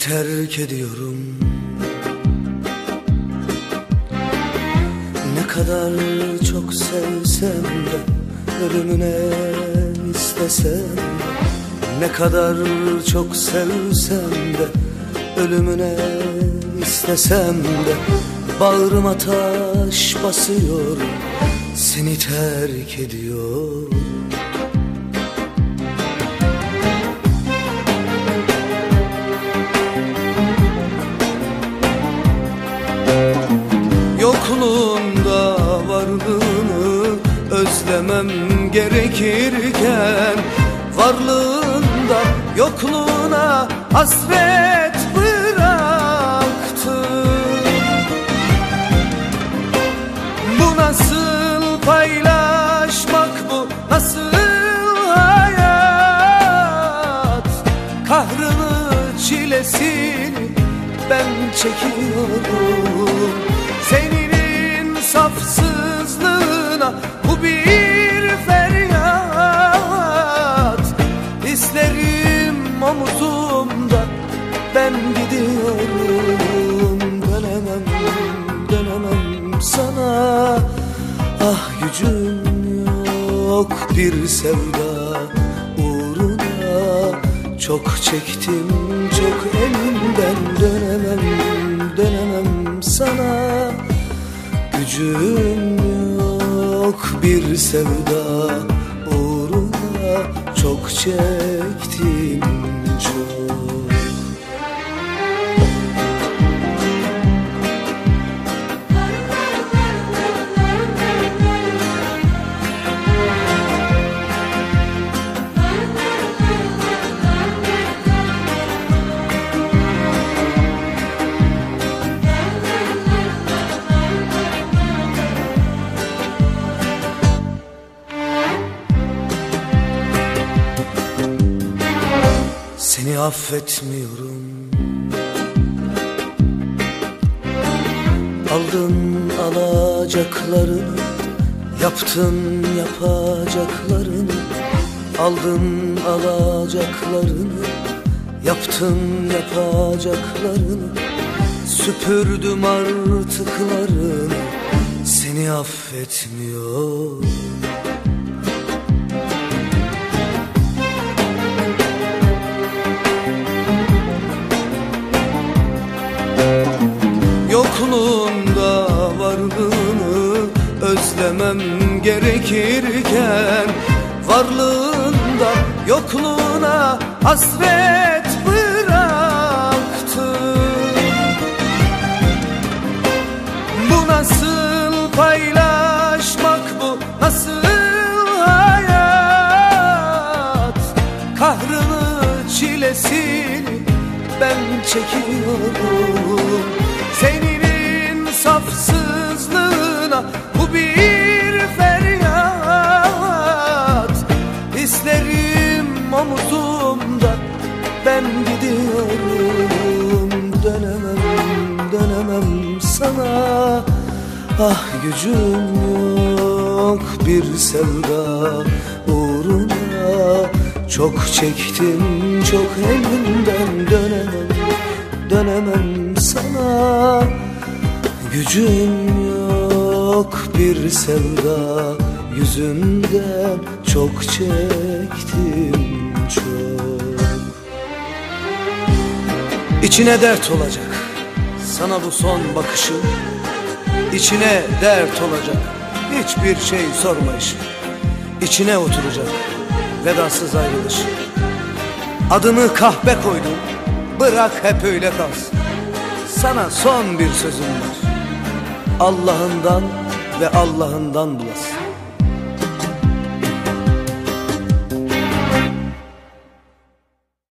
terk ediyorum. Ne kadar çok sevsem de, ölümüne istesem de, ne kadar çok sevsem de, ölümüne istesem de, bağrıma taş basıyor, seni terk ediyor. Yokluğunda varlığını özlemem gerekirken, varlığında yokluğuna hasret bıraktı. Bu nasıl paylaşmak, bu nasıl hayat? Kahrını, çilesini ben çekiyorum. Senin insafsızlığına bu bir feryat. Hislerim omuzumda, ben gidiyorum. Dönemem, dönemem sana. Ah gücüm yok bir sevda uğruna. Çok çektim, çok elimden. Dönemem, dönemem sana. Gücüm yok bir sevda uğruna. Çok çektim, çok. Seni affetmiyorum. Aldın alacaklarını, yaptın yapacaklarını. Aldın alacaklarını, yaptın yapacaklarını. Süpürdüm artıklarını, seni affetmiyorum. Yokluğunda varlığını özlemem gerekirken, varlığında yokluğuna hasret bıraktı. Bu nasıl paylaşmak, bu nasıl hayat? Kahrını, çilesini ben çekiyorum. Senin insafsızlığına bu bir feryat. Hislerim omuzumda, ben gidiyorum. Dönemem, dönemem sana. Ah gücüm yok bir sevda uğruna. Çok çektim, çok elimden. Dönemem, dönemem sana. Gücüm yok bir sevda yüzünden. Çok çektim, çok. İçine dert olacak sana bu son bakışım. İçine dert olacak hiçbir şey sormayışım. İçine oturacak vedasız ayrılış. Adını kahpe koydum, bırak hep öyle kalsın. Sana son bir sözüm var, Allah'ından ve Allah'ından bulasın.